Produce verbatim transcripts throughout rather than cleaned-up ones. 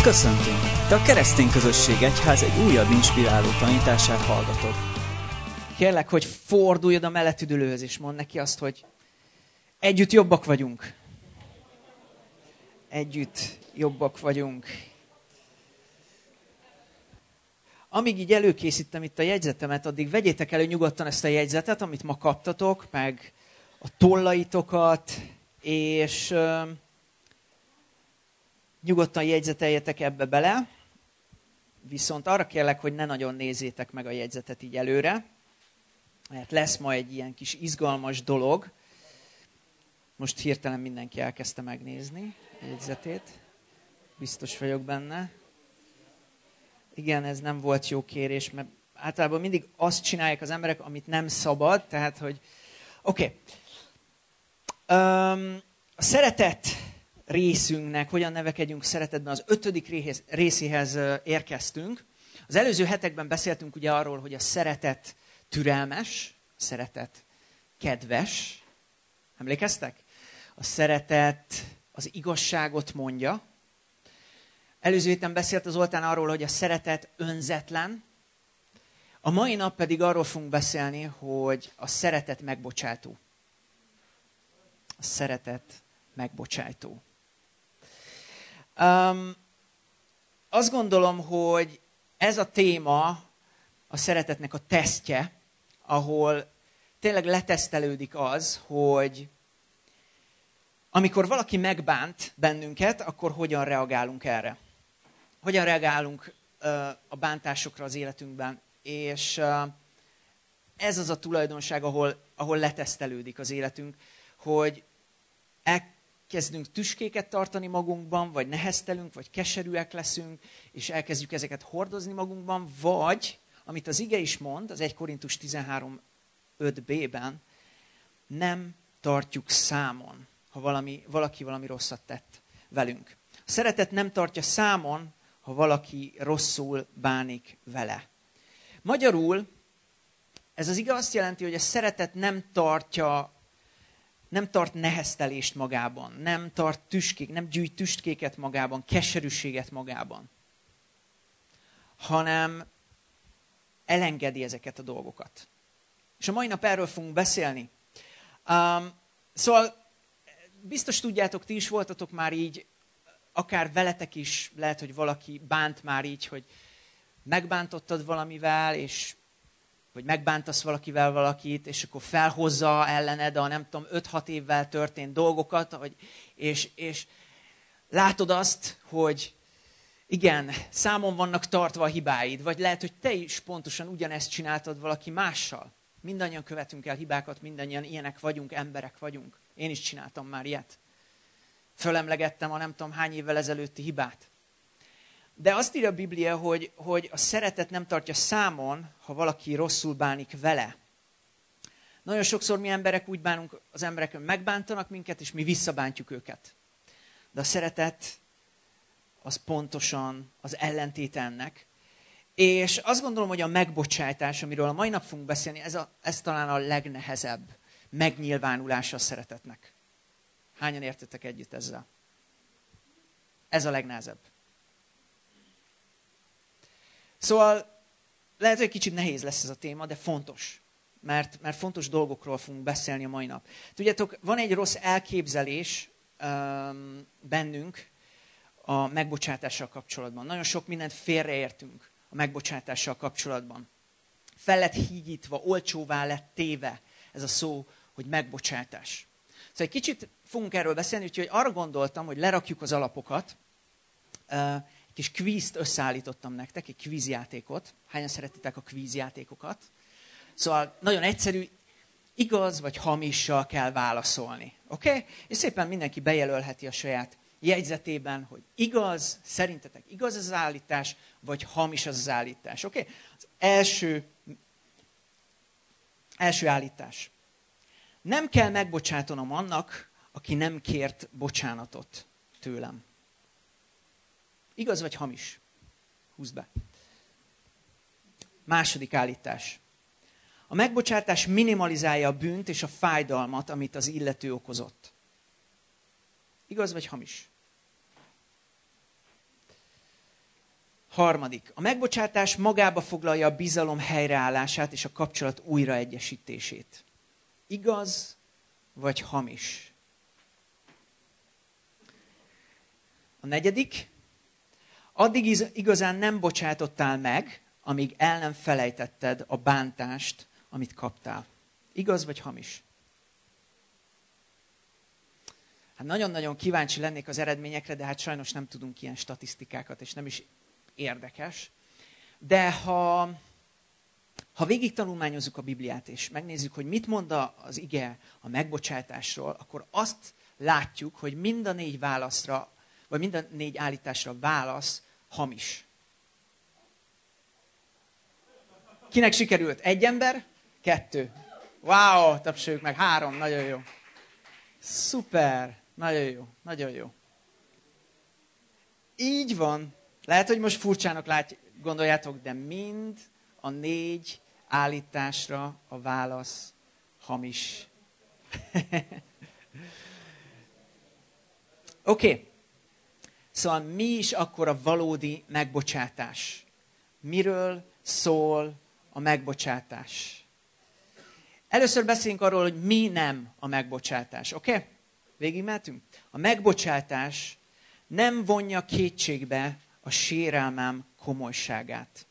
Köszöntünk! Te a Keresztény Közösség Egyház egy újabb inspiráló tanítását hallgatod. Kérlek, hogy fordulj oda mellett ülőhöz, és mondd neki azt, hogy együtt jobbak vagyunk. Együtt jobbak vagyunk. Amíg így előkészítem itt a jegyzetemet, addig vegyétek elő nyugodtan ezt a jegyzetet, amit ma kaptatok, meg a tollaitokat, és uh, nyugodtan jegyzeteljetek ebbe bele. Viszont arra kérlek, hogy ne nagyon nézzétek meg a jegyzetet így előre, mert lesz ma egy ilyen kis izgalmas dolog. Most hirtelen mindenki elkezdte megnézni a jegyzetét. Biztos vagyok benne. Igen, ez nem volt jó kérés, mert általában mindig azt csinálják az emberek, amit nem szabad. Tehát, hogy... Oké. Okay. Um, a szeretet részünknek, hogyan nevekedjünk szeretetben, az ötödik részéhez érkeztünk. Az előző hetekben beszéltünk ugye arról, hogy a szeretet türelmes, a szeretet kedves. Emlékeztek? A szeretet az igazságot mondja. Előző héten beszélt az Zoltán arról, hogy a szeretet önzetlen. A mai nap pedig arról fogunk beszélni, hogy a szeretet megbocsátó. A szeretet megbocsátó. Um, azt gondolom, hogy ez a téma a szeretetnek a tesztje, ahol tényleg letesztelődik az, hogy amikor valaki megbánt bennünket, akkor hogyan reagálunk erre. Hogyan reagálunk uh, a bántásokra az életünkben. És uh, ez az a tulajdonság, ahol, ahol letesztelődik az életünk, hogy elkezdünk tüskéket tartani magunkban, vagy neheztelünk, vagy keserűek leszünk, és elkezdjük ezeket hordozni magunkban, vagy, amit az ige is mond, az egy Korintus tizenhárom öt b-ben, nem tartjuk számon, ha valami, valaki valami rosszat tett velünk. A szeretet nem tartja számon, ha valaki rosszul bánik vele. Magyarul ez az ige azt jelenti, hogy a szeretet nem tartja, nem tart neheztelést magában, nem tart tüskék, nem gyűjt tüskéket magában, keserűséget magában, hanem elengedi ezeket a dolgokat. És a mai nap erről fogunk beszélni. Um, szóval biztos tudjátok, ti is voltatok már így, akár veletek is, lehet, hogy valaki bánt már így, hogy megbántottad valamivel, és vagy megbántasz valakivel valakit, és akkor felhozza ellened a nem tudom, öt-hat évvel történt dolgokat, vagy, és, és látod azt, hogy igen, számon vannak tartva a hibáid, vagy lehet, hogy te is pontosan ugyanezt csináltad valaki mással. Mindannyian követünk el hibákat, mindannyian ilyenek vagyunk, emberek vagyunk. Én is csináltam már ilyet. Fölemlegettem a nem tudom hány évvel ezelőtti hibát. De azt írja a Biblia, hogy, hogy a szeretet nem tartja számon, ha valaki rosszul bánik vele. Nagyon sokszor mi emberek úgy bánunk az emberek, hogy megbántanak minket, és mi visszabántjuk őket. De a szeretet az pontosan az ellentét ennek. És azt gondolom, hogy a megbocsátás, amiről a mai nap fogunk beszélni, ez, a, ez talán a legnehezebb megnyilvánulása a szeretetnek. Hányan értetek együtt ezzel? Ez a legnehezebb. Szóval lehet, hogy kicsit nehéz lesz ez a téma, de fontos. Mert, mert fontos dolgokról fogunk beszélni a mai nap. Tudjátok, van egy rossz elképzelés um, bennünk a megbocsátással kapcsolatban. Nagyon sok mindent félreértünk a megbocsátással kapcsolatban. Fel lett hígítva, olcsóvá lett téve ez a szó, hogy megbocsátás. Szóval egy kicsit fogunk erről beszélni, úgyhogy arra gondoltam, hogy lerakjuk az alapokat. Egy kis kvízt összeállítottam nektek, egy kvízjátékot. Hányan szeretitek a kvízjátékokat? Szóval nagyon egyszerű, igaz vagy hamissal kell válaszolni. Oké? Okay? És szépen mindenki bejelölheti a saját jegyzetében, hogy igaz, szerintetek igaz az állítás, vagy hamis az az állítás. Oké? Okay? Az első, első állítás. Nem kell megbocsátanom annak, aki nem kért bocsánatot tőlem. Igaz vagy hamis? Húzd be. Második állítás. A megbocsátás minimalizálja a bűnt és a fájdalmat, amit az illető okozott. Igaz vagy hamis? Harmadik. A megbocsátás magába foglalja a bizalom helyreállását és a kapcsolat újraegyesítését. Igaz vagy hamis? A negyedik. Addig igazán nem bocsátottál meg, amíg el nem felejtetted a bántást, amit kaptál. Igaz vagy hamis? Hát nagyon-nagyon kíváncsi lennék az eredményekre, de hát sajnos nem tudunk ilyen statisztikákat, és nem is érdekes. De ha, ha végig tanulmányozzuk a Bibliát, és megnézzük, hogy mit mond az ige a megbocsátásról, akkor azt látjuk, hogy mind a négy válaszra, vagy mind a négy állításra válasz hamis. Kinek sikerült? Egy ember? Kettő. Wow, tapsoljuk meg. Három, nagyon jó. Szuper, nagyon jó, nagyon jó. Így van. Lehet, hogy most furcsának lát, gondoljátok, de mind a négy állításra a válasz hamis. Oké. Okay. Szóval mi is akkor a valódi megbocsátás? Miről szól a megbocsátás? Először beszéljünk arról, hogy mi nem a megbocsátás. Oké? Okay? Végigmehetünk? A megbocsátás nem vonja kétségbe a sérelmem komolyságát.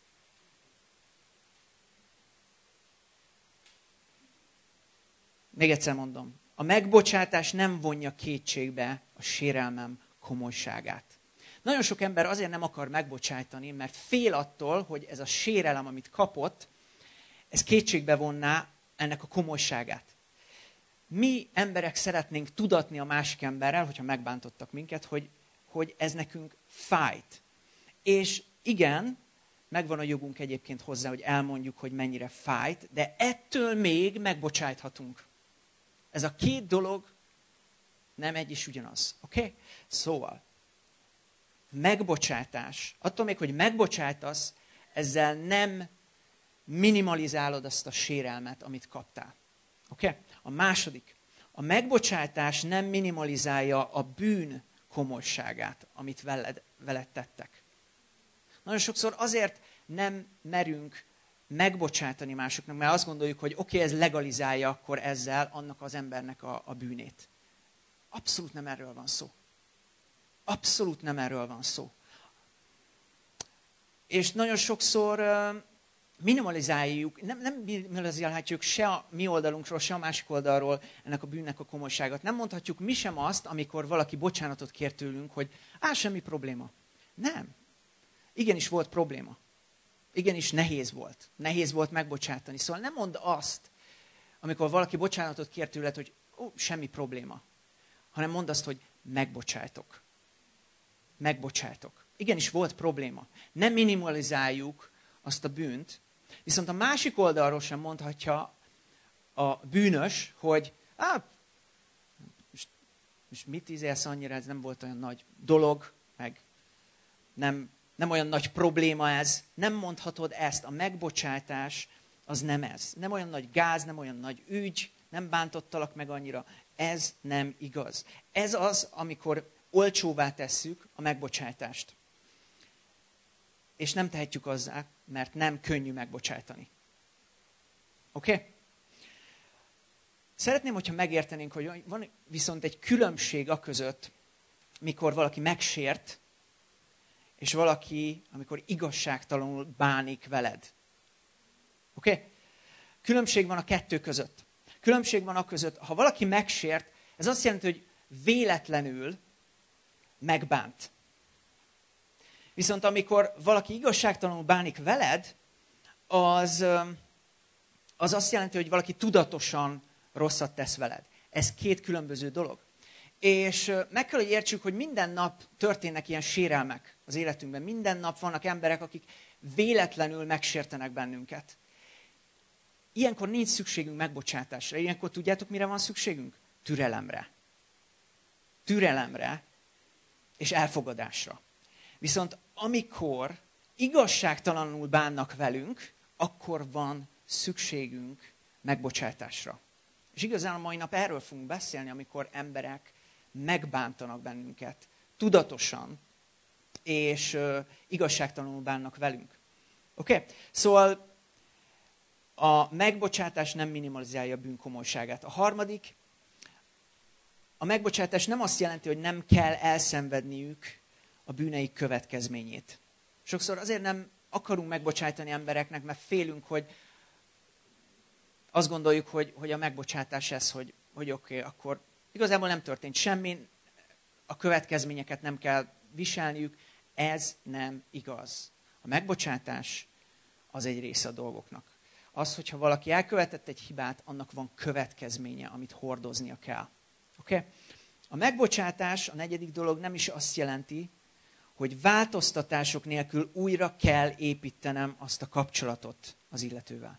Még egyszer mondom. A megbocsátás nem vonja kétségbe a sérelmem komolyságát. Nagyon sok ember azért nem akar megbocsájtani, mert fél attól, hogy ez a sérelem, amit kapott, ez kétségbe vonná ennek a komolyságát. Mi emberek szeretnénk tudatni a másik emberrel, hogyha megbántottak minket, hogy, hogy ez nekünk fájt. És igen, megvan a jogunk egyébként hozzá, hogy elmondjuk, hogy mennyire fájt, de ettől még megbocsájthatunk. Ez a két dolog nem egy és ugyanaz. Oké? Okay? Szóval, megbocsátás. Attól még, hogy megbocsájtasz, ezzel nem minimalizálod azt a sérelmet, amit kaptál. Oké? Okay? A második. A megbocsátás nem minimalizálja a bűn komolyságát, amit veled, veled tettek. Nagyon sokszor azért nem merünk megbocsátani másoknak, mert azt gondoljuk, hogy oké, okay, ez legalizálja akkor ezzel annak az embernek a, a bűnét. Abszolút nem erről van szó. Abszolút nem erről van szó. És nagyon sokszor uh, minimalizáljuk, nem, nem minimalizálhatjuk se a mi oldalunkról, se a másik oldalról ennek a bűnnek a komolyságot. Nem mondhatjuk mi sem azt, amikor valaki bocsánatot kér tőlünk, hogy á, semmi probléma. Nem. Igenis volt probléma. Igenis nehéz volt. Nehéz volt megbocsátani. Szóval nem mondd azt, amikor valaki bocsánatot kér tőled, hogy ó, semmi probléma. Hanem mondd azt, hogy megbocsájtok. Megbocsájtok. Igenis volt probléma. Nem minimalizáljuk azt a bűnt, viszont a másik oldalról sem mondhatja a bűnös, hogy á, most, most mit ízélsz annyira, ez nem volt olyan nagy dolog, meg nem, nem olyan nagy probléma ez. Nem mondhatod ezt. A megbocsátás az nem ez. Nem olyan nagy gáz, nem olyan nagy ügy, nem bántottalak meg annyira. Ez nem igaz. Ez az, amikor olcsóvá tesszük a megbocsátást. És nem tehetjük azzá, mert nem könnyű megbocsájtani. Oké? Okay? Szeretném, hogyha megértenénk, hogy van viszont egy különbség a között, mikor valaki megsért, és valaki, amikor igazságtalanul bánik veled. Oké? Okay? Különbség van a kettő között. Különbség van a között, ha valaki megsért, ez azt jelenti, hogy véletlenül megbánt. Viszont amikor valaki igazságtalanul bánik veled, az, az azt jelenti, hogy valaki tudatosan rosszat tesz veled. Ez két különböző dolog. És meg kell, hogy értsük, hogy minden nap történnek ilyen sérelmek az életünkben. Minden nap vannak emberek, akik véletlenül megsértenek bennünket. Ilyenkor nincs szükségünk megbocsátásra. Ilyenkor tudjátok, mire van szükségünk? Türelemre. Türelemre és elfogadásra. Viszont amikor igazságtalanul bánnak velünk, akkor van szükségünk megbocsátásra. És igazán a mai nap erről fogunk beszélni, amikor emberek megbántanak bennünket tudatosan, és uh, igazságtalanul bánnak velünk. Oké? Okay? Szóval a megbocsátás nem minimalizálja a bűn komolyságát. A harmadik, a megbocsátás nem azt jelenti, hogy nem kell elszenvedniük a bűneik következményét. Sokszor azért nem akarunk megbocsájtani embereknek, mert félünk, hogy azt gondoljuk, hogy, hogy a megbocsátás ez, hogy, hogy oké, okay, akkor igazából nem történt semmi, a következményeket nem kell viselniük. Ez nem igaz. A megbocsátás az egy része a dolgoknak. Az, hogyha valaki elkövetett egy hibát, annak van következménye, amit hordoznia kell. Oké? Okay? A megbocsátás, a negyedik dolog nem is azt jelenti, hogy változtatások nélkül újra kell építenem azt a kapcsolatot az illetővel.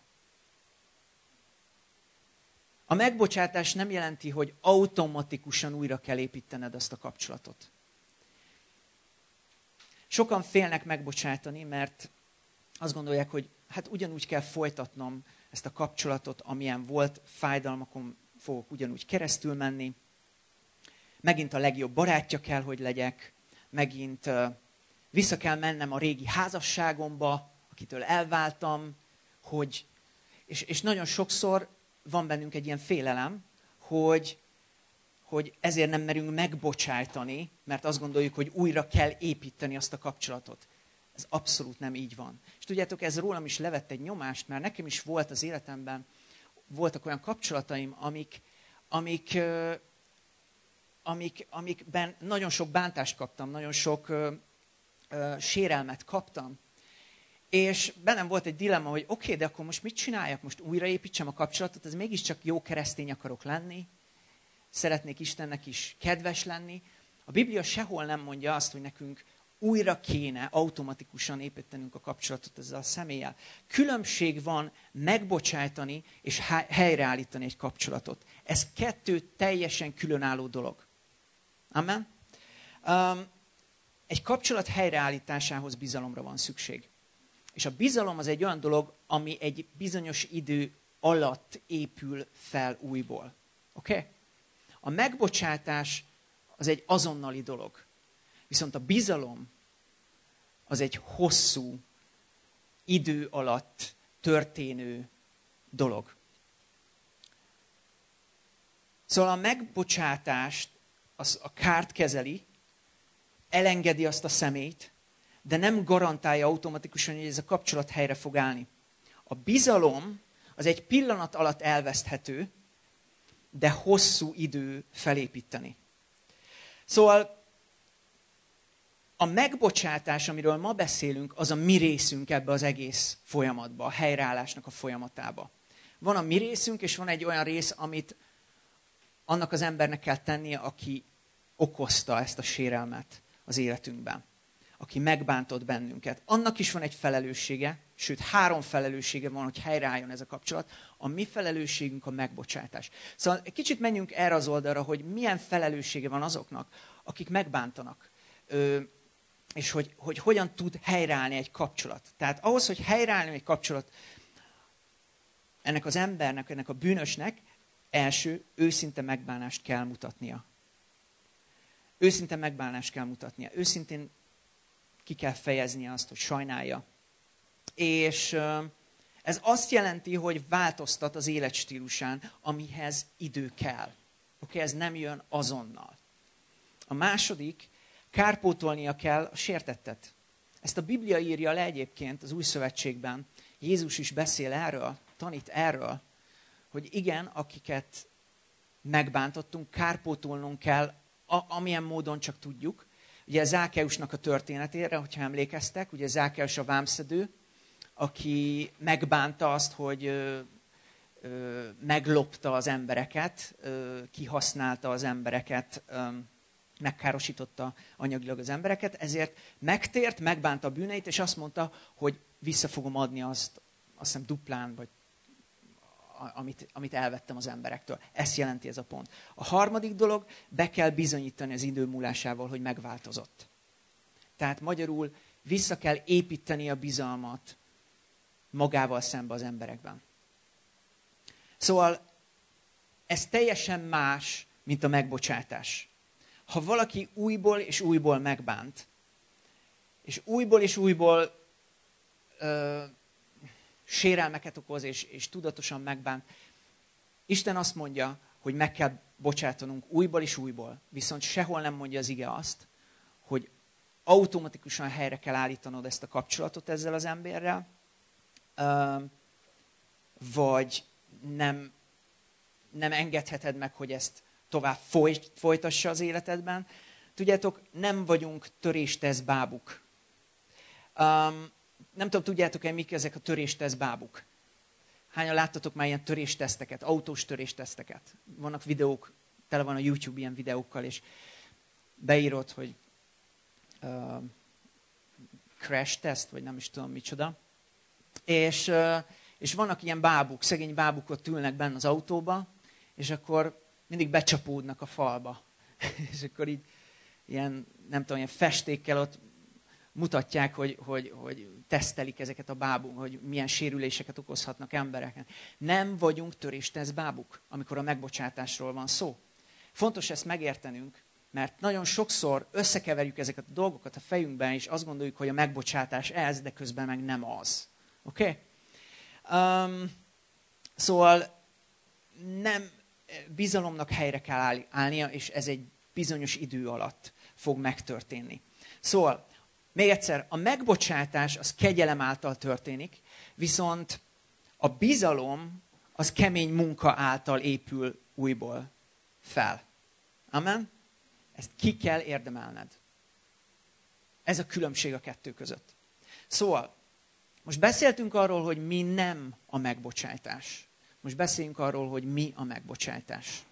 A megbocsátás nem jelenti, hogy automatikusan újra kell építened azt a kapcsolatot. Sokan félnek megbocsátani, mert azt gondolják, hogy hát ugyanúgy kell folytatnom ezt a kapcsolatot, amilyen volt, fájdalmakon fogok ugyanúgy keresztül menni. Megint a legjobb barátja kell, hogy legyek, megint uh, vissza kell mennem a régi házasságomba, akitől elváltam, hogy, és, és nagyon sokszor van bennünk egy ilyen félelem, hogy, hogy ezért nem merünk megbocsájtani, mert azt gondoljuk, hogy újra kell építeni azt a kapcsolatot. Ez abszolút nem így van. És tudjátok, ez rólam is levett egy nyomást, mert nekem is volt az életemben, voltak olyan kapcsolataim, amik, amik, amik, amikben nagyon sok bántást kaptam, nagyon sok ö, ö, sérelmet kaptam. És bennem volt egy dilemma, hogy oké, okay, de akkor most mit csináljak? Most újraépítsem a kapcsolatot, ez mégiscsak jó keresztény akarok lenni, szeretnék Istennek is kedves lenni. A Biblia sehol nem mondja azt, hogy nekünk újra kéne automatikusan építenünk a kapcsolatot ezzel a személlyel. Különbség van megbocsájtani és helyreállítani egy kapcsolatot. Ez kettő teljesen különálló dolog. Amen? Um, egy kapcsolat helyreállításához bizalomra van szükség. És a bizalom az egy olyan dolog, ami egy bizonyos idő alatt épül fel újból. Oké? Okay? A megbocsátás az egy azonnali dolog. Viszont a bizalom az egy hosszú idő alatt történő dolog. Szóval a megbocsátást, az a kárt kezeli, elengedi azt a személyt, de nem garantálja automatikusan, hogy ez a kapcsolat helyre fog állni. A bizalom az egy pillanat alatt elveszthető, de hosszú idő felépíteni. Szóval a megbocsátás, amiről ma beszélünk, az a mi részünk ebbe az egész folyamatba, a helyreállásnak a folyamatába. Van a mi részünk, és van egy olyan rész, amit annak az embernek kell tennie, aki okozta ezt a sérelmet az életünkben. Aki megbántott bennünket. Annak is van egy felelőssége, sőt három felelőssége van, hogy helyreálljon ez a kapcsolat. A mi felelősségünk a megbocsátás. Szóval egy kicsit menjünk erre az oldalra, hogy milyen felelőssége van azoknak, akik megbántanak. Ö, és hogy, hogy hogyan tud helyreállni egy kapcsolat. Tehát ahhoz, hogy helyreállni egy kapcsolat ennek az embernek, ennek a bűnösnek, első, őszinte megbánást kell mutatnia. Őszinte megbánást kell mutatnia. Őszintén ki kell fejeznie azt, hogy sajnálja. És ez azt jelenti, hogy változtat az életstílusán, amihez idő kell. Oké, okay, ez nem jön azonnal. A második, kárpótolnia kell a sértettet. Ezt a Biblia írja le egyébként az Új Szövetségben. Jézus is beszél erről, tanít erről, hogy igen, akiket megbántottunk, kárpótolnunk kell, amilyen módon csak tudjuk. Ugye Zákeusnak a történetére, hogyha emlékeztek, ugye Zákeus a vámszedő, aki megbánta azt, hogy ö, ö, meglopta az embereket, ö, kihasználta az embereket, ö, megkárosította anyagilag az embereket, ezért megtért, megbánta a bűneit, és azt mondta, hogy vissza fogom adni azt, azt hiszem duplán, vagy amit, amit elvettem az emberektől. Ezt jelenti ez a pont. A harmadik dolog, be kell bizonyítani az idő múlásával, hogy megváltozott. Tehát magyarul vissza kell építeni a bizalmat magával szembe az emberekben. Szóval ez teljesen más, mint a megbocsátás. Ha valaki újból és újból megbánt, és újból és újból ö, sérelmeket okoz, és, és tudatosan megbánt. Isten azt mondja, hogy meg kell bocsátanunk újból és újból, viszont sehol nem mondja az ige azt, hogy automatikusan helyre kell állítanod ezt a kapcsolatot ezzel az emberrel, ö, vagy nem, nem engedheted meg, hogy ezt tovább folyt, folytassa az életedben. Tudjátok, nem vagyunk töréstesz bábuk. Um, nem tudom, tudjátok-e, mik ezek a töréstesz bábuk? Hányan láttatok már ilyen törésteszteket, autós törésteszteket? Vannak videók, tele van a YouTube ilyen videókkal, és beírod, hogy uh, crash test, vagy nem is tudom micsoda. És, uh, és vannak ilyen bábuk, szegény bábuk ott ülnek benne az autóba, és akkor mindig becsapódnak a falba. És akkor így ilyen, nem tudom, ilyen festékkel ott mutatják, hogy, hogy, hogy tesztelik ezeket a bábuk, hogy milyen sérüléseket okozhatnak embereken. Nem vagyunk töréstesz bábuk, amikor a megbocsátásról van szó. Fontos ezt megértenünk, mert nagyon sokszor összekeverjük ezeket a dolgokat a fejünkben, és azt gondoljuk, hogy a megbocsátás ez, de közben meg nem az. Oké? Okay? Um, szóval nem bizalomnak helyre kell állnia, és ez egy bizonyos idő alatt fog megtörténni. Szóval, még egyszer, a megbocsátás az kegyelem által történik, viszont a bizalom az kemény munka által épül újból fel. Amen? Ezt ki kell érdemelned. Ez a különbség a kettő között. Szóval, most beszéltünk arról, hogy mi nem a megbocsátás. Most beszéljünk arról, hogy mi a megbocsátás.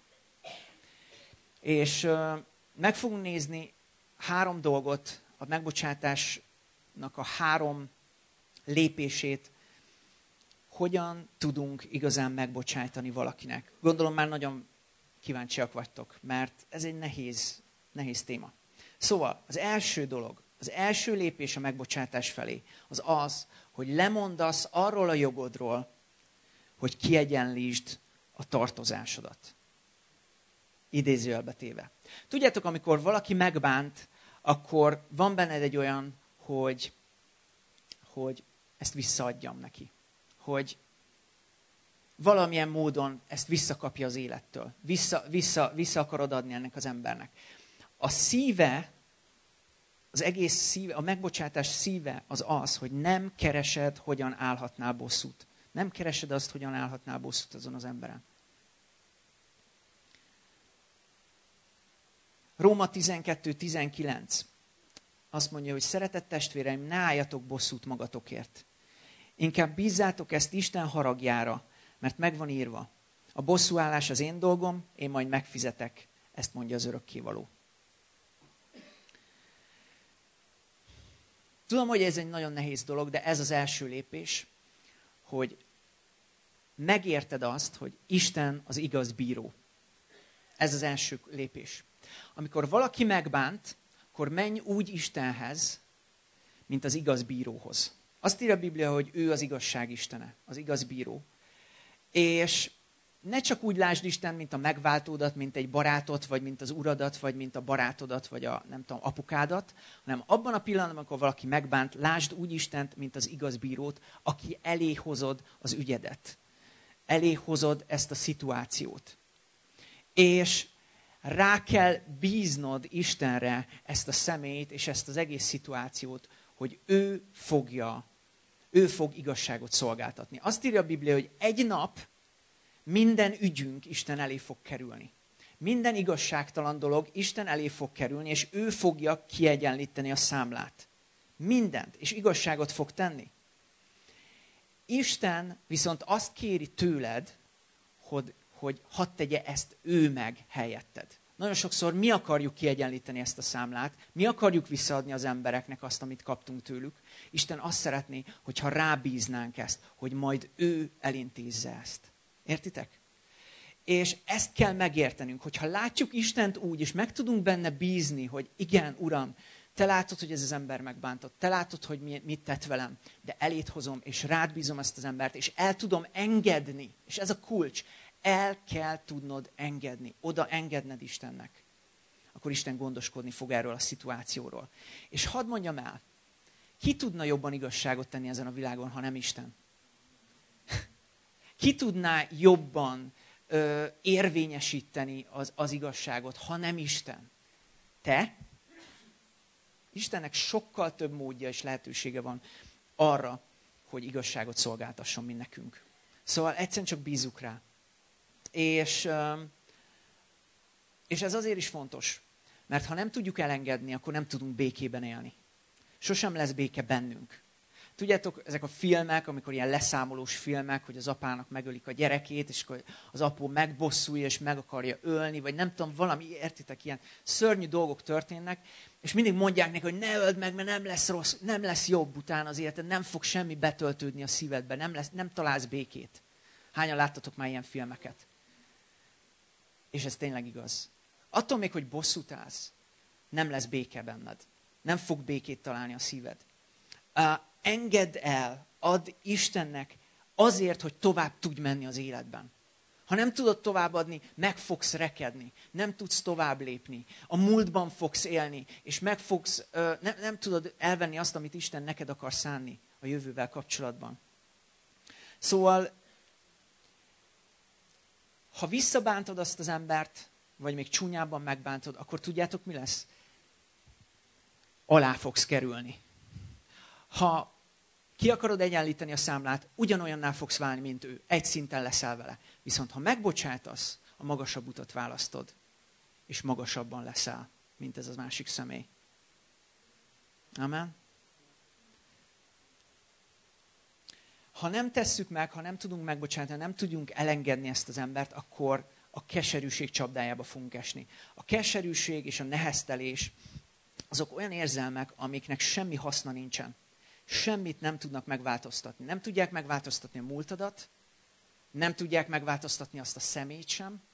És uh, meg fogunk nézni három dolgot, a megbocsátásnak a három lépését, hogyan tudunk igazán megbocsájtani valakinek. Gondolom már nagyon kíváncsiak vagytok, mert ez egy nehéz, nehéz téma. Szóval az első dolog, az első lépés a megbocsátás felé, az az, hogy lemondasz arról a jogodról, hogy kiegyenlítsd a tartozásodat. Idézőjelbe téve. Tudjátok, amikor valaki megbánt, akkor van benned egy olyan, hogy, hogy ezt visszaadjam neki. Hogy valamilyen módon ezt visszakapja az élettől. Vissza, vissza, vissza akarod adni ennek az embernek. A szíve, az egész szíve, a megbocsátás szíve az az, hogy nem keresed, hogyan állhatnál bosszút. Nem keresed azt, hogyan állhatnál bosszút azon az emberen. Róma tizenkettő tizenkilenc azt mondja, hogy szeretett testvéreim, ne álljatok bosszút magatokért. Inkább bízzátok ezt Isten haragjára, mert megvan írva. A bosszúállás az én dolgom, én majd megfizetek. Ezt mondja az örökkévaló. Tudom, hogy ez egy nagyon nehéz dolog, de ez az első lépés, hogy megérted azt, hogy Isten az igaz bíró. Ez az első lépés. Amikor valaki megbánt, akkor menj úgy Istenhez, mint az igaz bíróhoz. Azt írja a Biblia, hogy ő az igazság istene, az igaz bíró. És ne csak úgy lásd Isten, mint a megváltódat, mint egy barátot, vagy mint az uradat, vagy mint a barátodat, vagy a nem tudom, apukádat, hanem abban a pillanatban, amikor valaki megbánt, lásd úgy Istent, mint az igaz bírót, aki elé hozod az ügyedet. Elé hozod ezt a szituációt. És rá kell bíznod Istenre ezt a személyt és ezt az egész szituációt, hogy ő fogja, ő fog igazságot szolgáltatni. Azt írja a Biblia, hogy egy nap minden ügyünk Isten elé fog kerülni. Minden igazságtalan dolog Isten elé fog kerülni, és ő fogja kiegyenlíteni a számlát. Mindent, és igazságot fog tenni. Isten viszont azt kéri tőled, hogy, hogy hadd tegye ezt ő meg helyetted. Nagyon sokszor mi akarjuk kiegyenlíteni ezt a számlát, mi akarjuk visszaadni az embereknek azt, amit kaptunk tőlük. Isten azt szeretné, hogyha rábíznánk ezt, hogy majd ő elintézze ezt. Értitek? És ezt kell megértenünk, hogyha látjuk Istent úgy, és meg tudunk benne bízni, hogy igen, Uram, te látod, hogy ez az ember megbántott, te látod, hogy mit tett velem, de elét hozom, és rád bízom ezt az embert, és el tudom engedni, és ez a kulcs, el kell tudnod engedni, oda engedned Istennek. Akkor Isten gondoskodni fog erről a szituációról. És hadd mondjam el, Ki tudna jobban igazságot tenni ezen a világon, ha nem Isten? Ki tudná jobban ö, érvényesíteni az, az igazságot, ha nem Isten? Te? Istennek sokkal több módja és lehetősége van arra, hogy igazságot szolgáltasson, mint nekünk. Szóval egyszerűen csak bízzuk rá. És, és ez azért is fontos, mert ha nem tudjuk elengedni, akkor nem tudunk békében élni. Sosem lesz béke bennünk. Tudjátok, ezek a filmek, amikor ilyen leszámolós filmek, hogy az apának megölik a gyerekét, és akkor az apu megbosszulja, és meg akarja ölni, vagy nem tudom, valami, értitek, ilyen szörnyű dolgok történnek, és mindig mondják neki, hogy ne öld meg, mert nem lesz rossz, nem lesz jobb utána az életed, nem fog semmi betöltődni a szívedbe, nem, lesz, nem találsz békét. Hányan láttatok már ilyen filmeket? És ez tényleg igaz. Attól még, hogy bosszút állsz, nem lesz béke benned. Nem fog békét találni a szíved. Uh, engedd el, add Istennek azért, hogy tovább tudj menni az életben. Ha nem tudod továbbadni, meg fogsz rekedni. Nem tudsz tovább lépni. A múltban fogsz élni, és meg fogsz, uh, nem, nem tudod elvenni azt, amit Isten neked akar szánni a jövővel kapcsolatban. Szóval, ha visszabántod azt az embert, vagy még csúnyábban megbántod, akkor tudjátok, mi lesz? Alá fogsz kerülni. Ha ki akarod egyenlíteni a számlát, ugyanolyanná fogsz válni, mint ő. Egy szinten leszel vele. Viszont ha megbocsátasz, a magasabb utat választod, és magasabban leszel, mint ez a másik személy. Amen? Ha nem tesszük meg, ha nem tudunk megbocsátani, nem tudjunk elengedni ezt az embert, akkor a keserűség csapdájába fogunk esni. A keserűség és a neheztelés azok olyan érzelmek, amiknek semmi haszna nincsen. Semmit nem tudnak megváltoztatni. Nem tudják megváltoztatni a múltadat, nem tudják megváltoztatni azt a szemét sem.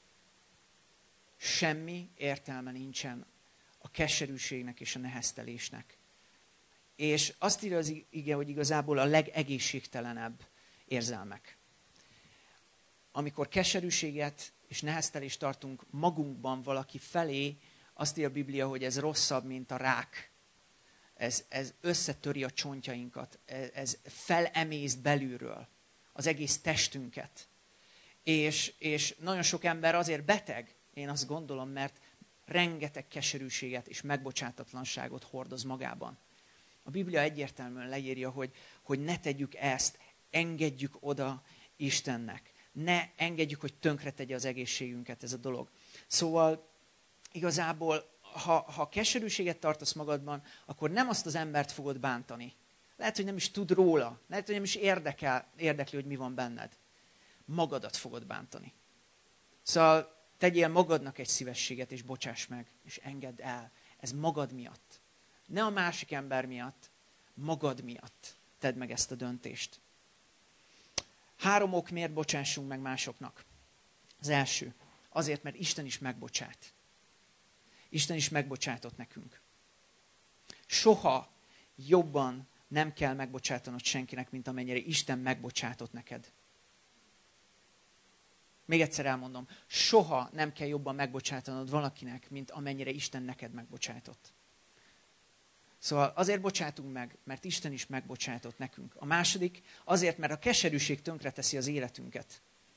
Semmi értelme nincsen a keserűségnek és a neheztelésnek. És azt írja az ige, hogy igazából a legegészségtelenebb érzelmek. Amikor keserűséget és neheztelést tartunk magunkban valaki felé, azt írja a Biblia, hogy ez rosszabb, mint a rák. Ez, ez összetöri a csontjainkat, ez, ez felemészt belülről az egész testünket. És, és nagyon sok ember azért beteg, én azt gondolom, mert rengeteg keserűséget és megbocsátatlanságot hordoz magában. A Biblia egyértelműen leírja, hogy, hogy ne tegyük ezt, engedjük oda Istennek. Ne engedjük, hogy tönkretegye az egészségünket ez a dolog. Szóval igazából, ha, ha keserűséget tartasz magadban, akkor nem azt az embert fogod bántani. Lehet, hogy nem is tud róla. Lehet, hogy nem is érdekel, érdekli, hogy mi van benned. Magadat fogod bántani. Szóval tegyél magadnak egy szívességet, és bocsáss meg, és engedd el. Ez magad miatt. Ne a másik ember miatt, magad miatt tedd meg ezt a döntést. Három ok, miért bocsássunk meg másoknak. Az első, azért, mert Isten is megbocsát. Isten is megbocsátott nekünk. Soha jobban nem kell megbocsátanod senkinek, mint amennyire Isten megbocsátott neked. Még egyszer elmondom, soha nem kell jobban megbocsátanod valakinek, mint amennyire Isten neked megbocsátott. Szóval azért bocsátunk meg, mert Isten is megbocsátott nekünk. A második, azért, mert a keserűség tönkreteszi az életünket.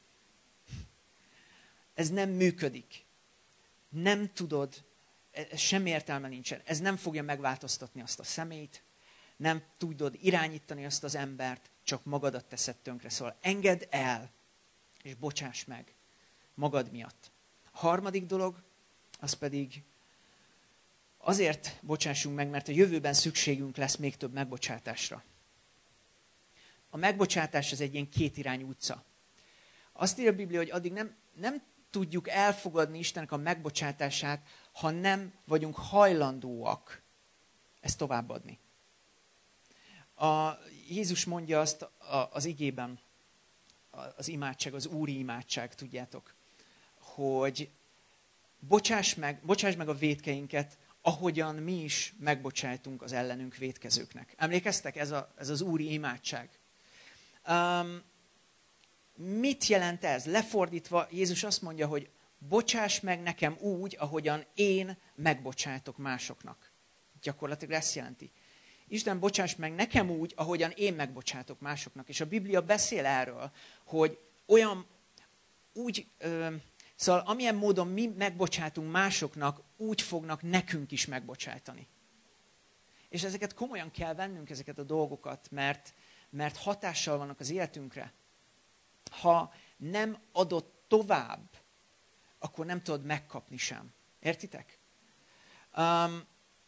Ez nem működik. Nem tudod, semmi értelme nincsen. Ez nem fogja megváltoztatni azt a személyt, nem tudod irányítani azt az embert, csak magadat teszed tönkre. Szóval engedd el, és bocsáss meg magad miatt. A harmadik dolog, az pedig azért bocsássunk meg, mert a jövőben szükségünk lesz még több megbocsátásra. A megbocsátás az egy ilyen kétirányú utca. Azt írja a Biblia, hogy addig nem, nem tudjuk elfogadni Istennek a megbocsátását, ha nem vagyunk hajlandóak ezt továbbadni. A, Jézus mondja azt a, az igében, az imádság, az úri imádság, tudjátok, hogy bocsáss meg, bocsáss meg a vétkeinket, ahogyan mi is megbocsájtunk az ellenünk vétkezőknek. Emlékeztek? Ez, a, ez az úri imádság. Um, mit jelent ez? Lefordítva, Jézus azt mondja, hogy bocsáss meg nekem úgy, ahogyan én megbocsátok másoknak. Gyakorlatilag ezt jelenti. Isten bocsáss meg nekem úgy, ahogyan én megbocsátok másoknak. És a Biblia beszél erről, hogy olyan, úgy, ö, szóval amilyen módon mi megbocsátunk másoknak, úgy fognak nekünk is megbocsátani. És ezeket komolyan kell vennünk, ezeket a dolgokat, mert, mert hatással vannak az életünkre. Ha nem adod tovább, akkor nem tudod megkapni sem. Értitek? Um,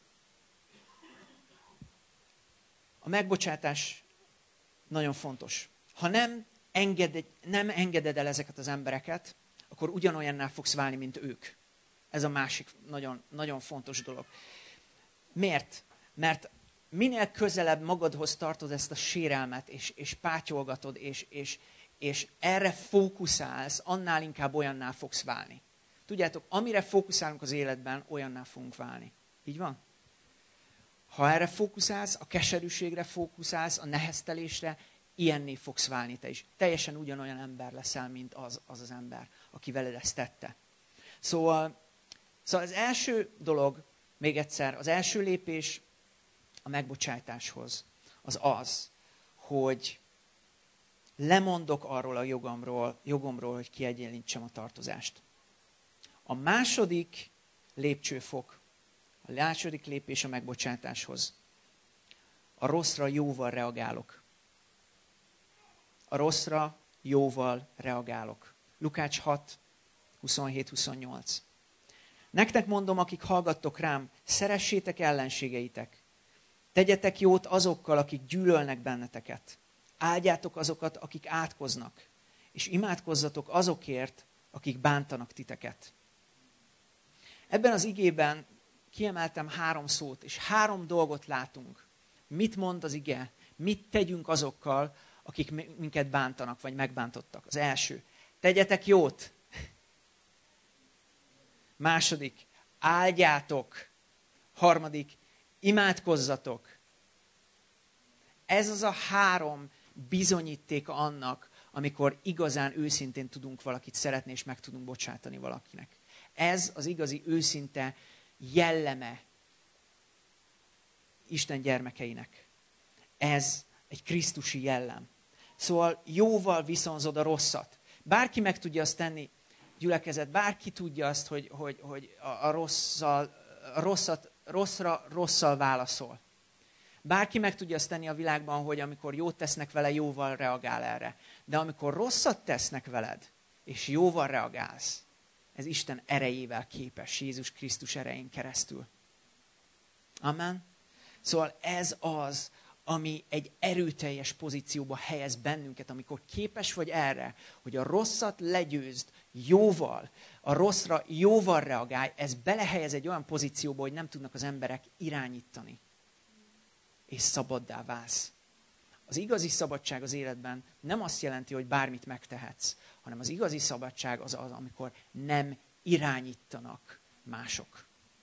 a megbocsátás nagyon fontos. Ha nem engeded, nem engeded el ezeket az embereket, akkor ugyanolyanná fogsz válni, mint ők. Ez a másik nagyon, nagyon fontos dolog. Miért? Mert minél közelebb magadhoz tartod ezt a sérelmet, és, és pátyolgatod, és, és, és erre fókuszálsz, annál inkább olyanná fogsz válni. Tudjátok, amire fókuszálunk az életben, olyanná fogunk válni. Így van? Ha erre fókuszálsz, a keserűségre fókuszálsz, a neheztelésre, ilyenné fogsz válni te is. Teljesen ugyanolyan ember leszel, mint az az, az ember, aki veled ezt tette. Szóval, szóval az első dolog, még egyszer, az első lépés a megbocsátáshoz az az, hogy lemondok arról a jogomról, jogomról, hogy kiegyenlítsem a tartozást. A második lépcsőfok, a második lépés a megbocsátáshoz. A rosszra jóval reagálok. A rosszra jóval reagálok. Lukács hat, huszonhét huszonnyolc. Nektek mondom, akik hallgattok rám, szeressétek ellenségeitek. Tegyetek jót azokkal, akik gyűlölnek benneteket. Áldjátok azokat, akik átkoznak. És imádkozzatok azokért, akik bántanak titeket. Ebben az igében kiemeltem három szót, és három dolgot látunk. Mit mond az ige? Mit tegyünk azokkal, akik minket bántanak, vagy megbántottak? Az első, tegyetek jót. Második, áldjátok. Harmadik, imádkozzatok. Ez az a három bizonyítéka annak, amikor igazán őszintén tudunk valakit szeretni, és meg tudunk bocsátani valakinek. Ez az igazi őszinte jelleme Isten gyermekeinek. Ez egy krisztusi jellem. Szóval jóval viszonzod a rosszat. Bárki meg tudja azt tenni, gyülekezet, bárki tudja azt, hogy, hogy, hogy a, a, rosszal, a rosszat, rosszra rosszal válaszol. Bárki meg tudja azt tenni a világban, hogy amikor jót tesznek vele, jóval reagál erre. De amikor rosszat tesznek veled, és jóval reagálsz, ez Isten erejével képes, Jézus Krisztus erején keresztül. Amen? Szóval ez az, ami egy erőteljes pozícióba helyez bennünket, amikor képes vagy erre, hogy a rosszat legyőzd jóval, a rosszra jóval reagálj, ez belehelyez egy olyan pozícióba, hogy nem tudnak az emberek irányítani. És szabaddá válsz. Az igazi szabadság az életben nem azt jelenti, hogy bármit megtehetsz, hanem az igazi szabadság az az, amikor nem irányítanak mások.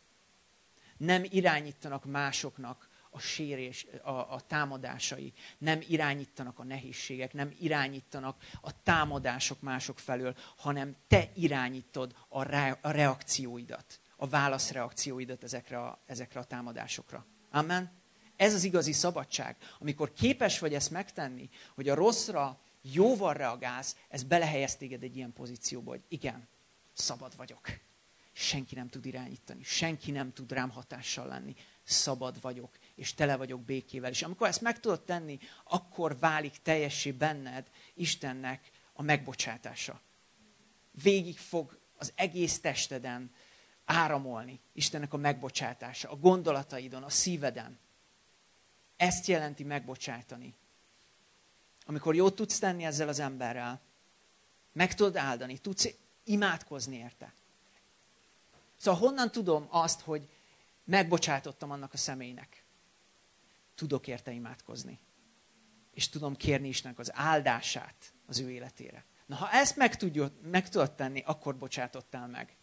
Nem irányítanak másoknak a sérés, a, a támadásai, nem irányítanak a nehézségek, nem irányítanak a támadások mások felől, hanem te irányítod a, re, a reakcióidat, a válaszreakcióidat ezekre a, ezekre a támadásokra. Amen? Ez az igazi szabadság. Amikor képes vagy ezt megtenni, hogy a rosszra jóval reagálsz, ez belehelyez téged egy ilyen pozícióba, hogy igen, szabad vagyok. Senki nem tud irányítani, senki nem tud rám hatással lenni. Szabad vagyok, és tele vagyok békével. És amikor ezt meg tudod tenni, akkor válik teljessé benned Istennek a megbocsátása. Végig fog az egész testeden áramolni Istennek a megbocsátása, a gondolataidon, a szíveden. Ezt jelenti megbocsátani. Amikor jót tudsz tenni ezzel az emberrel, meg tudod áldani, tudsz imádkozni érte. Szóval honnan tudom azt, hogy megbocsátottam annak a személynek? Tudok érte imádkozni. És tudom kérni Istennek az áldását az ő életére. Na, ha ezt meg tudod, meg tudod tenni, akkor bocsátottál meg.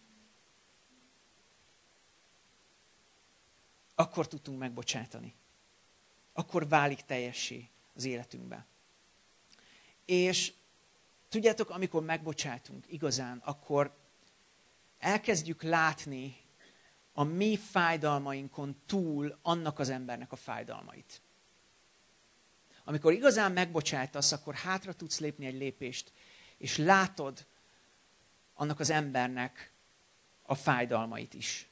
Akkor tudtunk megbocsátani. Akkor válik teljessé az életünkbe. És tudjátok, amikor megbocsátunk igazán, akkor elkezdjük látni a mi fájdalmainkon túl annak az embernek a fájdalmait. Amikor igazán megbocsájtasz, akkor hátra tudsz lépni egy lépést, és látod annak az embernek a fájdalmait is.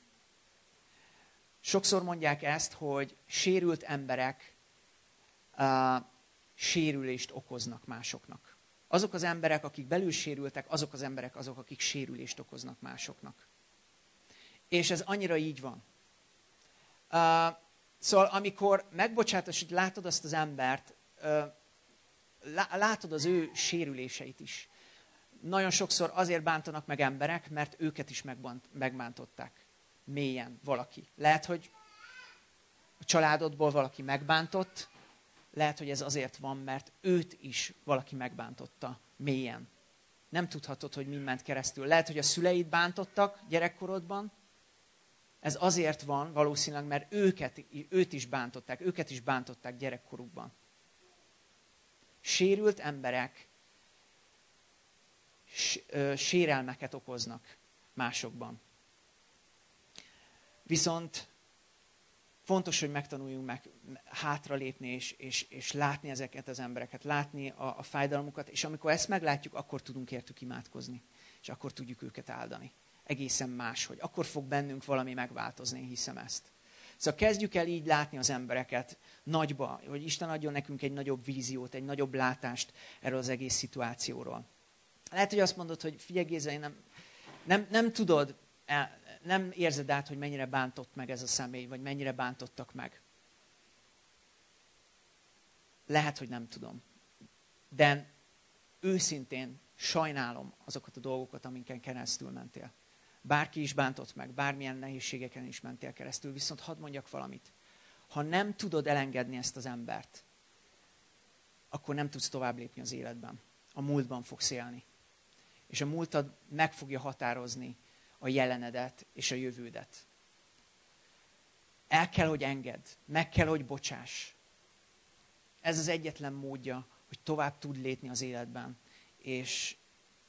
Sokszor mondják ezt, hogy sérült emberek uh, sérülést okoznak másoknak. Azok az emberek, akik belül sérültek, azok az emberek azok, akik sérülést okoznak másoknak. És ez annyira így van. Uh, szóval amikor megbocsátasz, hogy látod azt az embert, uh, látod az ő sérüléseit is. Nagyon sokszor azért bántanak meg emberek, mert őket is megbánt, megbántották. Mélyen valaki. Lehet, hogy a családodból valaki megbántott, lehet, hogy ez azért van, mert őt is valaki megbántotta mélyen. Nem tudhatod, hogy mi ment keresztül. Lehet, hogy a szüleid bántottak gyerekkorodban. Ez azért van valószínűleg, mert őket, őt is bántották, őket is bántották gyerekkorukban. Sérült emberek sérelmeket okoznak másokban. Viszont fontos, hogy megtanuljunk meg hátralépni, és, és, és látni ezeket az embereket, látni a, a fájdalmukat, és amikor ezt meglátjuk, akkor tudunk értük imádkozni, és akkor tudjuk őket áldani. Egészen máshogy. Akkor fog bennünk valami megváltozni, én hiszem ezt. Szóval kezdjük el így látni az embereket nagyba, hogy Isten adjon nekünk egy nagyobb víziót, egy nagyobb látást erről az egész szituációról. Lehet, hogy azt mondod, hogy figyelj Géza, én nem, nem, nem tudod, nem érzed át, hogy mennyire bántott meg ez a személy, vagy mennyire bántottak meg. Lehet, hogy nem tudom. De őszintén sajnálom azokat a dolgokat, amiken keresztül mentél. Bárki is bántott meg, bármilyen nehézségeken is mentél keresztül, viszont hadd mondjak valamit. Ha nem tudod elengedni ezt az embert, akkor nem tudsz tovább lépni az életben. A múltban fogsz élni. És a múltad meg fogja határozni a jelenedet és a jövődet. El kell, hogy engedd, meg kell, hogy bocsáss. Ez az egyetlen módja, hogy tovább tud lépni az életben, és,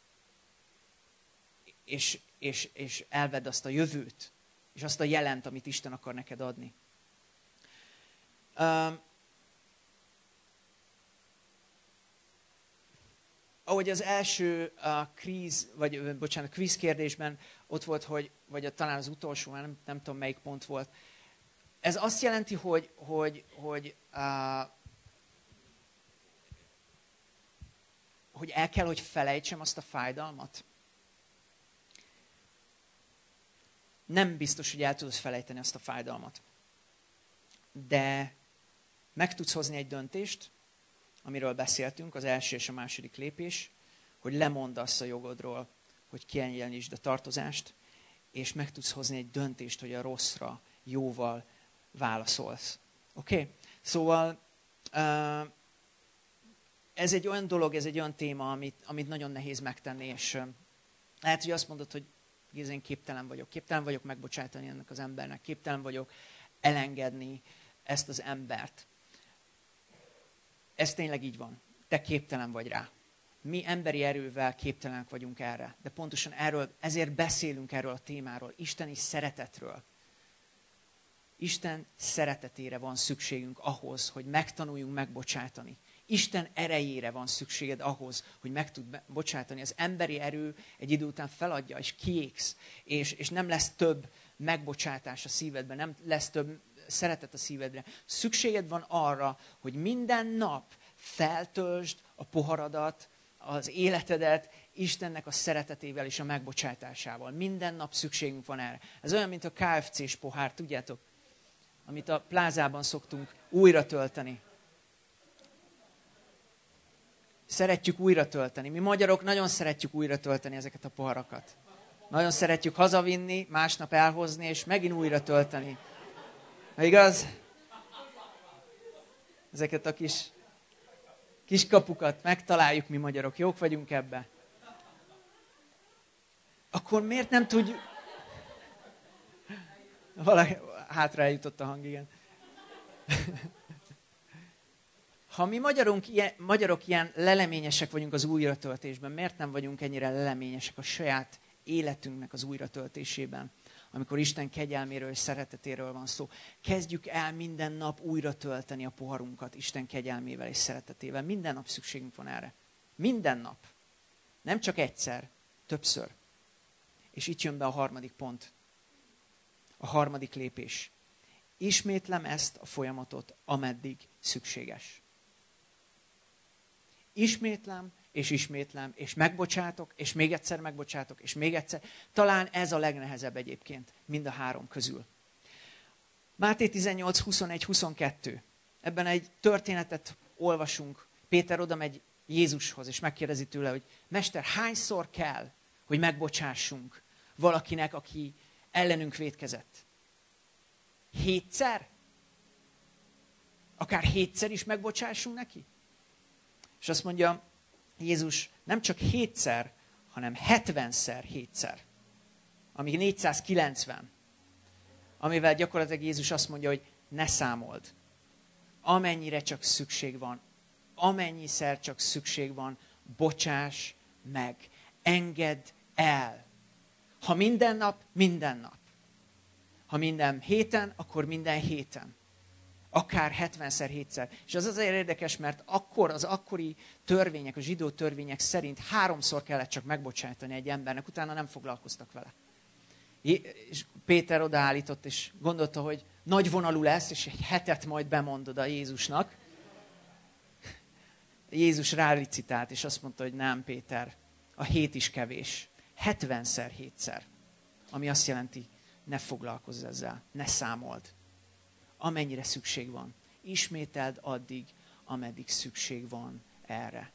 és, és, és elvedd azt a jövőt, és azt a jelent, amit Isten akar neked adni. Um, ahogy az első a kríz, vagy bocsánat, kvíz kérdésben ott volt, hogy, vagy a, talán az utolsó, már nem, nem tudom melyik pont volt. Ez azt jelenti, hogy, hogy, hogy, uh, hogy el kell, hogy felejtsem azt a fájdalmat. Nem biztos, hogy el tudod felejteni azt a fájdalmat. De meg tudsz hozni egy döntést, amiről beszéltünk, az első és a második lépés, hogy lemondasz a jogodról, hogy kiegyenlítsd a tartozást, és meg tudsz hozni egy döntést, hogy a rosszra jóval válaszolsz. Oké? Okay? Szóval ez egy olyan dolog, ez egy olyan téma, amit, amit nagyon nehéz megtenni, és lehet, hogy azt mondod, hogy én képtelen vagyok. Képtelen vagyok megbocsátani ennek az embernek. Képtelen vagyok elengedni ezt az embert. Ez tényleg így van. Te képtelen vagy rá. Mi emberi erővel képtelenek vagyunk erre. De pontosan erről, ezért beszélünk erről a témáról. Isteni szeretetről. Isten szeretetére van szükségünk ahhoz, hogy megtanuljunk megbocsátani. Isten erejére van szükséged ahhoz, hogy meg tud bocsátani. Az emberi erő egy idő után feladja, és kiégsz, és, és nem lesz több megbocsátás a szívedben, nem lesz több szeretet a szívedre. Szükséged van arra, hogy minden nap feltöltsd a poharadat, az életedet Istennek a szeretetével és a megbocsátásával. Minden nap szükségünk van erre. Ez olyan, mint a ká ef cés pohár, tudjátok? Amit a plázában szoktunk újra tölteni. Szeretjük újra tölteni. Mi magyarok nagyon szeretjük újra tölteni ezeket a poharakat. Nagyon szeretjük hazavinni, másnap elhozni, és megint újra tölteni. Ha igaz? Ezeket a kis, kis kapukat megtaláljuk mi magyarok. Jók vagyunk ebbe. Akkor miért nem tudjuk... Valaki hátra eljutott a hang, igen. Ha mi magyarunk, ilyen, magyarok ilyen leleményesek vagyunk az újratöltésben, miért nem vagyunk ennyire leleményesek a saját életünknek az újratöltésében? amikor Isten kegyelméről és szeretetéről van szó. Kezdjük el minden nap újra tölteni a poharunkat Isten kegyelmével és szeretetével. Minden nap szükségünk van erre. Minden nap. Nem csak egyszer, többször. És itt jön be a harmadik pont. A harmadik lépés. Ismétlem ezt a folyamatot, ameddig szükséges. Ismétlem, és ismétlem, és megbocsátok, és még egyszer megbocsátok, és még egyszer. Talán ez a legnehezebb egyébként, mind a három közül. Máté tizennyolc, huszonegy, huszonkettő. Ebben egy történetet olvasunk. Péter oda megy Jézushoz, és megkérdezi tőle, hogy Mester, hányszor kell, hogy megbocsássunk valakinek, aki ellenünk vétkezett? Hétszer? Akár hétszer is megbocsássunk neki? És azt mondja Jézus, nem csak hétszer, hanem hetvenszer hétszer. Ami négyszázkilencven. Amivel gyakorlatilag Jézus azt mondja, hogy ne számold. Amennyire csak szükség van, amennyiszer csak szükség van, bocsáss meg. Engedd el. Ha minden nap, minden nap. Ha minden héten, akkor minden héten. Akár hetvenszer, hétszer. És az azért érdekes, mert akkor az akkori törvények, a zsidó törvények szerint háromszor kellett csak megbocsátani egy embernek, utána nem foglalkoztak vele. És Péter odaállított, és gondolta, hogy nagy vonalú lesz, és egy hetet majd bemondod a Jézusnak. Jézus rálicitált, és azt mondta, hogy nem, Péter, a hét is kevés. hetvenszer, hétszer. Ami azt jelenti, ne foglalkozz ezzel, ne számold. Amennyire szükség van. Ismételd addig, ameddig szükség van erre.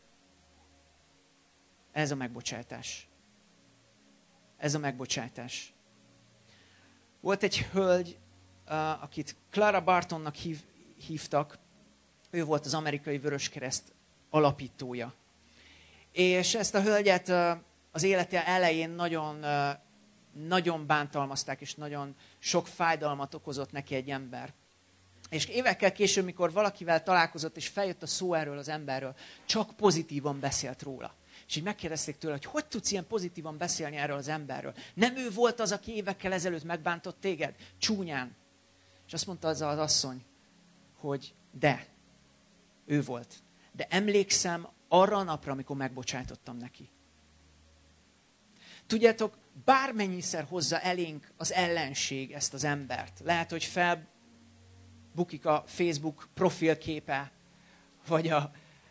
Ez a megbocsátás. Ez a megbocsátás. Volt egy hölgy, uh, akit Clara Bartonnak hív, hívtak. Ő volt az amerikai Vöröskereszt alapítója. És ezt a hölgyet uh, az élete elején nagyon, uh, nagyon bántalmazták, és nagyon sok fájdalmat okozott neki egy ember. És évekkel később, mikor valakivel találkozott, és feljött a szó erről az emberről, csak pozitívan beszélt róla. És így megkérdezték tőle, hogy hogy tudsz ilyen pozitívan beszélni erről az emberről? Nem ő volt az, aki évekkel ezelőtt megbántott téged? Csúnyán. És azt mondta az az asszony, hogy de, ő volt. De emlékszem arra a napra, amikor megbocsátottam neki. Tudjátok, bármennyiszer hozza elénk az ellenség ezt az embert. Lehet, hogy felbukik a Facebook profilképe, vagy a, a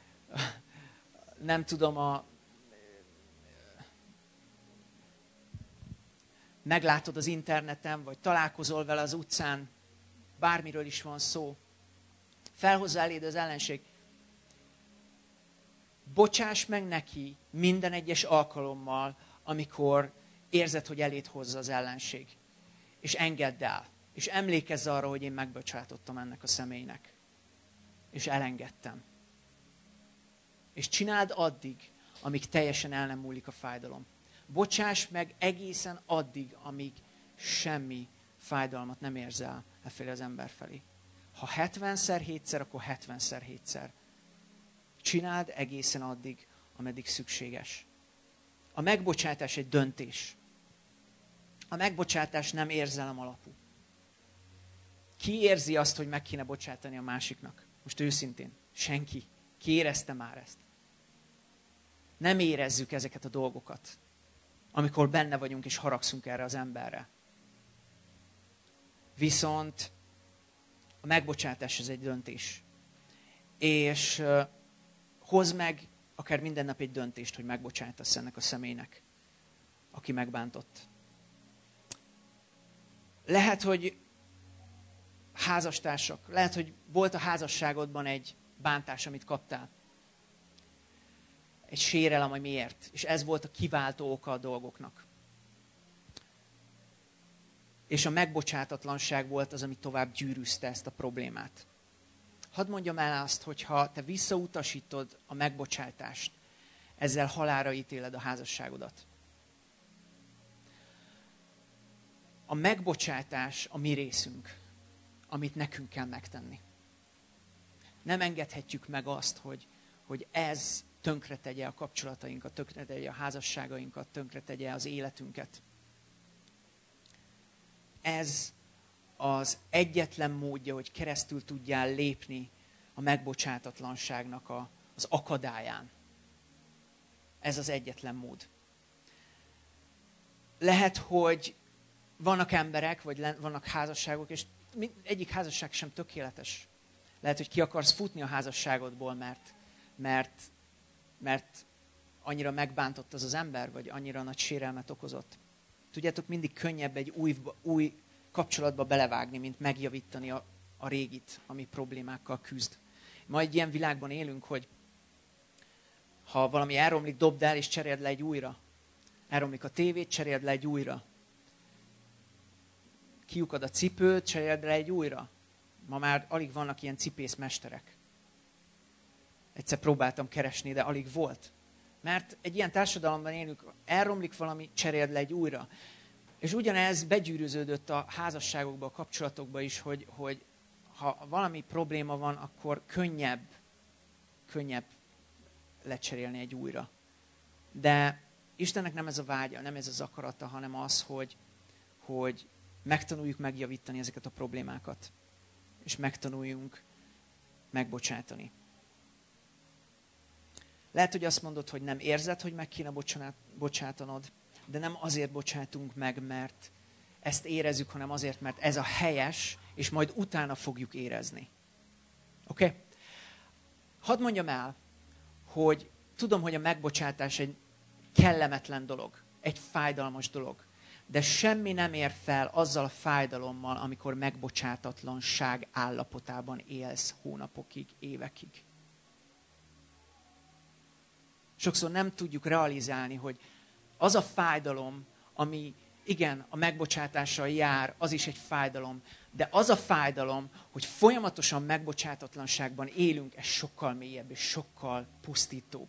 nem tudom, a meglátod az interneten, vagy találkozol vele az utcán, bármiről is van szó. Felhozza eléd az ellenség. Bocsáss meg neki minden egyes alkalommal, amikor érzed, hogy eléd hozza az ellenség. És engedd el. És emlékezz arra, hogy én megbocsátottam ennek a személynek. És elengedtem. És csináld addig, amíg teljesen el nem múlik a fájdalom. Bocsáss meg egészen addig, amíg semmi fájdalmat nem érzel efelé az ember felé. Ha hetvenszer hétszer, akkor hetvenszer hétszer. Csináld egészen addig, ameddig szükséges. A megbocsátás egy döntés. A megbocsátás nem érzelem alapú. Ki érzi azt, hogy meg kéne bocsátani a másiknak? Most őszintén. Senki. Ki érezte már ezt? Nem érezzük ezeket a dolgokat, amikor benne vagyunk és haragszunk erre az emberre. Viszont a megbocsátás ez egy döntés. És uh, hozd meg akár minden nap egy döntést, hogy megbocsátasz ennek a személynek, aki megbántott. Lehet, hogy házastársak, lehet, hogy volt a házasságodban egy bántás, amit kaptál. Egy sérelem, ami miért. És ez volt a kiváltó oka a dolgoknak. És a megbocsátatlanság volt az, ami tovább gyűrűzte ezt a problémát. Hadd mondjam el azt, hogy ha te visszautasítod a megbocsátást, ezzel halálra ítéled a házasságodat. A megbocsátás a mi részünk, amit nekünk kell megtenni. Nem engedhetjük meg azt, hogy, hogy ez tönkretegye a kapcsolatainkat, tönkretegye a házasságainkat, tönkretegye az életünket. ez az egyetlen módja, hogy keresztül tudjál lépni a megbocsátatlanságnak a, az akadályán. Ez az egyetlen mód. Lehet, hogy vannak emberek, vagy vannak házasságok, és egyik házasság sem tökéletes. Lehet, hogy ki akarsz futni a házasságodból, mert, mert, mert annyira megbántott az az ember, vagy annyira nagy sérelmet okozott. Tudjátok, mindig könnyebb egy új, új kapcsolatba belevágni, mint megjavítani a, a régit, ami problémákkal küzd. Ma egy ilyen világban élünk, hogy ha valami elromlik, dobd el, és cseréld le egy újra. Elromlik a tévét, cseréld le egy újra. Kiukad a cipőt, cseréld le egy újra. Ma már alig vannak ilyen cipészmesterek. Egyszer próbáltam keresni, de alig volt. Mert egy ilyen társadalomban élünk, elromlik valami, cseréld le egy újra. És ugyanez begyűrűződött a házasságokba, a kapcsolatokba is, hogy, hogy ha valami probléma van, akkor könnyebb, könnyebb lecserélni egy újra. De Istennek nem ez a vágya, nem ez az akarata, hanem az, hogy, hogy megtanuljuk megjavítani ezeket a problémákat. És megtanuljunk megbocsátani. Lehet, hogy azt mondod, hogy nem érzed, hogy meg kéne bocsátanod, de nem azért bocsátunk meg, mert ezt érezzük, hanem azért, mert ez a helyes, és majd utána fogjuk érezni. Oké? Okay? Hadd mondjam el, hogy tudom, hogy a megbocsátás egy kellemetlen dolog, egy fájdalmas dolog, de semmi nem ér fel azzal a fájdalommal, amikor megbocsátatlanság állapotában élsz hónapokig, évekig. Sokszor nem tudjuk realizálni, hogy az a fájdalom, ami igen, a megbocsátással jár, az is egy fájdalom, de az a fájdalom, hogy folyamatosan megbocsátatlanságban élünk, ez sokkal mélyebb és sokkal pusztítóbb.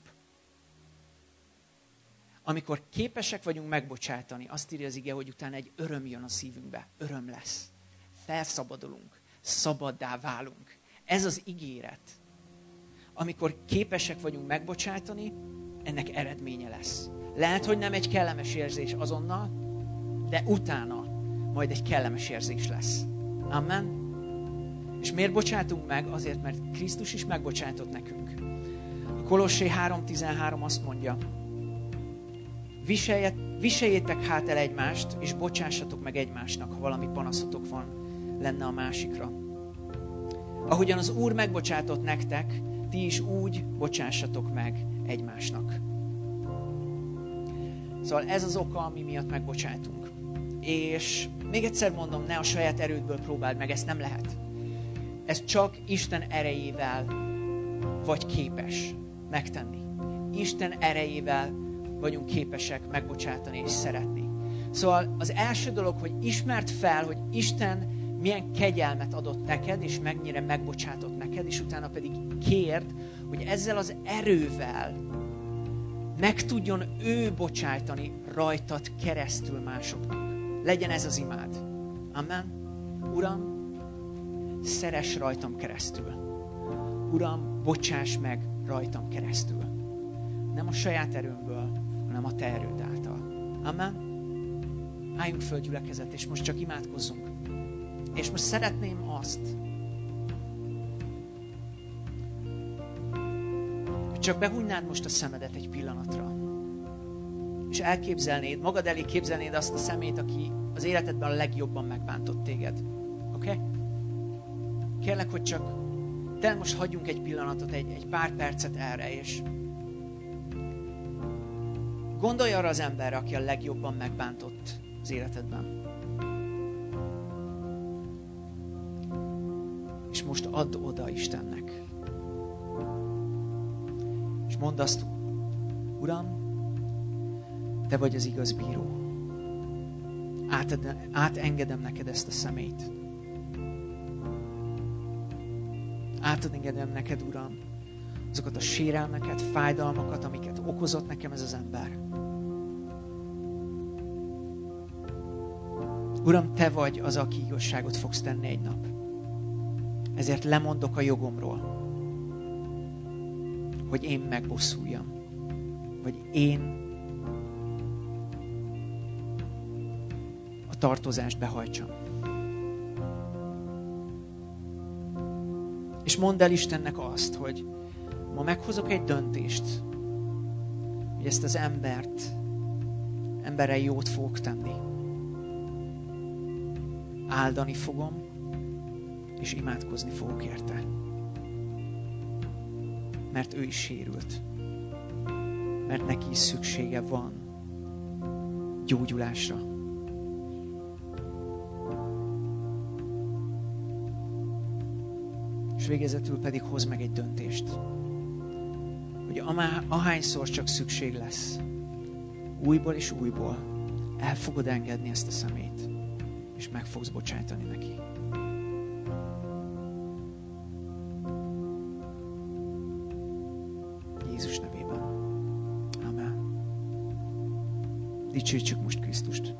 Amikor képesek vagyunk megbocsátani, azt írja az ige, hogy utána egy öröm jön a szívünkbe. Öröm lesz. Felszabadulunk. Szabaddá válunk. Ez az ígéret. Amikor képesek vagyunk megbocsátani, ennek eredménye lesz. Lehet, hogy nem egy kellemes érzés azonnal, de utána majd egy kellemes érzés lesz. Amen. És miért bocsátunk meg? Azért, mert Krisztus is megbocsátott nekünk. A Kolossé három tizenhárom azt mondja, viseljétek hát el egymást, és bocsássatok meg egymásnak, ha valami panaszotok van lenne a másikra. Ahogyan az Úr megbocsátott nektek, ti is úgy bocsássatok meg egymásnak. Szóval ez az oka, ami miatt megbocsátunk. És még egyszer mondom, ne a saját erődből próbáld meg, ezt nem lehet. Ez csak Isten erejével vagy képes megtenni. Isten erejével vagyunk képesek megbocsátani és szeretni. Szóval az első dolog, hogy ismerd fel, hogy Isten milyen kegyelmet adott neked, és mennyire megbocsátott neked, és utána pedig kérd, hogy ezzel az erővel meg tudjon ő bocsájtani rajtad keresztül másoknak. Legyen ez az imád. Amen. Uram, szeress rajtam keresztül. Uram, bocsáss meg rajtam keresztül. Nem a saját erőmből, hanem a te erőd által. Amen. Álljunk föl, gyülekezet, és most csak imádkozzunk. És most szeretném azt, hogy csak behújnád most a szemedet egy pillanatra. És elképzelnéd, magad elé képzelnéd azt a szemét, aki az életedben a legjobban megbántott téged. Oké? Okay? Kérlek, hogy csak te most hagyjunk egy pillanatot, egy, egy pár percet erre, és gondolj arra az emberre, aki a legjobban megbántott az életedben. És most add oda Istennek. És mondd azt, Uram, te vagy az igaz bíró. Átad, átengedem neked ezt a szemét. Átengedem neked, Uram, azokat a sérelmeket, fájdalmakat, amiket okozott nekem ez az ember. Uram, te vagy az, aki igazságot fogsz tenni egy nap. Ezért lemondok a jogomról, hogy én megbosszuljam. Vagy én a tartozást behajtsam. És mondd el Istennek azt, hogy ma meghozok egy döntést, hogy ezt az embert, emberrel jót fogok tenni. Áldani fogom, és imádkozni fogok érte. Mert ő is sérült. Mert neki is szüksége van gyógyulásra. És végezetül pedig hoz meg egy döntést, hogy ahányszor csak szükség lesz, újból és újból el fogod engedni ezt a szemét, és meg fogsz bocsájtani neki. Jézus nevében. Amen. Dicsőítsük most Krisztust.